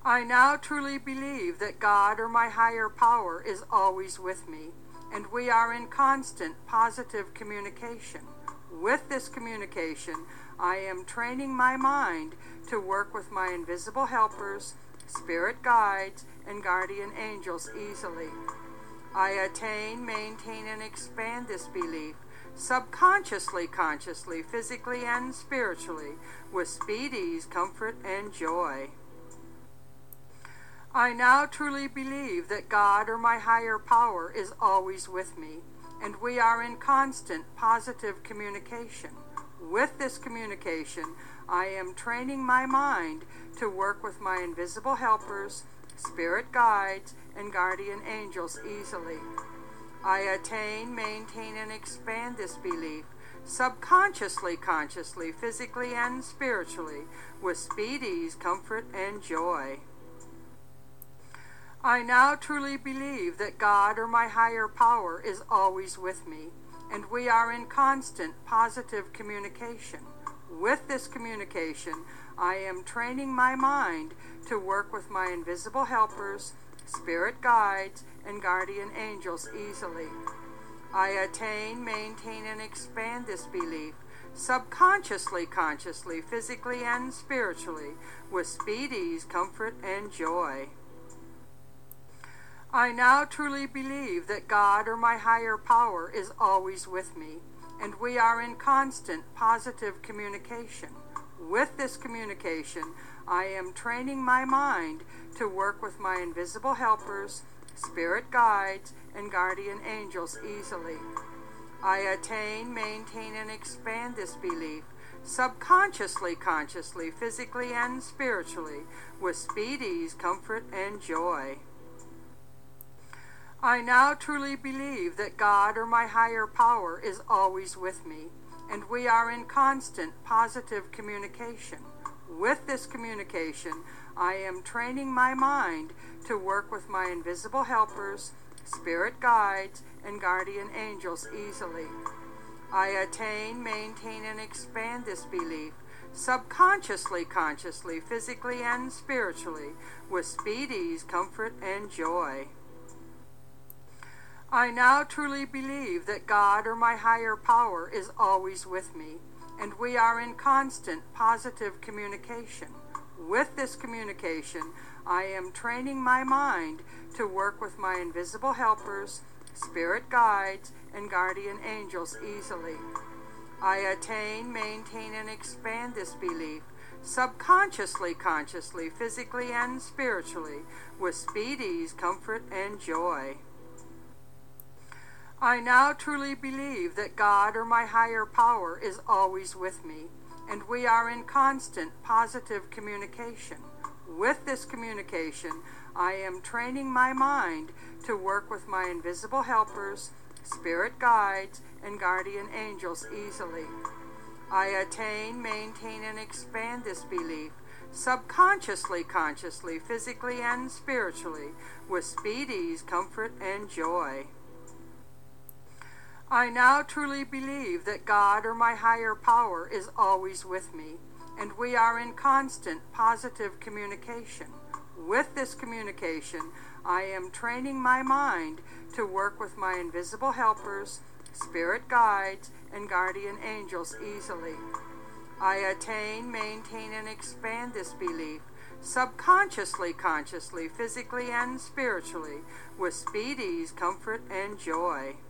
I now truly believe that God or my higher power is always with me, and we are in constant positive communication. With this communication, I am training my mind to work with my invisible helpers, spirit guides, and guardian angels easily. I attain, maintain, and expand this belief subconsciously, consciously, physically, and spiritually, with speed, ease, comfort, and joy. I now truly believe that God or my higher power is always with me, and we are in constant positive communication. With this communication, I am training my mind to work with my invisible helpers, spirit guides, and guardian angels easily. I attain, maintain, and expand this belief subconsciously, consciously, physically, and spiritually, with speed, ease, comfort, and joy. I now truly believe that God or my higher power is always with me, and we are in constant positive communication. With this communication, I am training my mind to work with my invisible helpers, spirit guides, and guardian angels easily. I attain, maintain, and expand this belief subconsciously, consciously, physically, and spiritually, with speed, ease, comfort, and joy. I now truly believe that God or my higher power is always with me, and we are in constant positive communication. With this communication, I am training my mind to work with my invisible helpers, spirit guides, and guardian angels easily. I attain, maintain, and expand this belief subconsciously, consciously, physically, and spiritually, with speed, ease, comfort, and joy. I now truly believe that God or my higher power is always with me, and we are in constant positive communication. With this communication, I am training my mind to work with my invisible helpers, spirit guides, and guardian angels easily. I attain, maintain, and expand this belief subconsciously, consciously, physically, and spiritually, with speed, ease, comfort, and joy. I now truly believe that God or my higher power is always with me, and we are in constant positive communication. With this communication, I am training my mind to work with my invisible helpers, spirit guides, and guardian angels easily. I attain, maintain, and expand this belief subconsciously, consciously, physically, and spiritually, with speed, ease, comfort, and joy. I now truly believe that God or my higher power is always with me, and we are in constant positive communication. With this communication, I am training my mind to work with my invisible helpers, spirit guides, and guardian angels easily. I attain, maintain, and expand this belief subconsciously, consciously, physically, and spiritually, with speed, ease, comfort, and joy. I now truly believe that God or my higher power is always with me, and we are in constant positive communication. With this communication, I am training my mind to work with my invisible helpers, spirit guides, and guardian angels easily. I attain, maintain, and expand this belief subconsciously, consciously, physically, and spiritually, with speed, ease, comfort, and joy.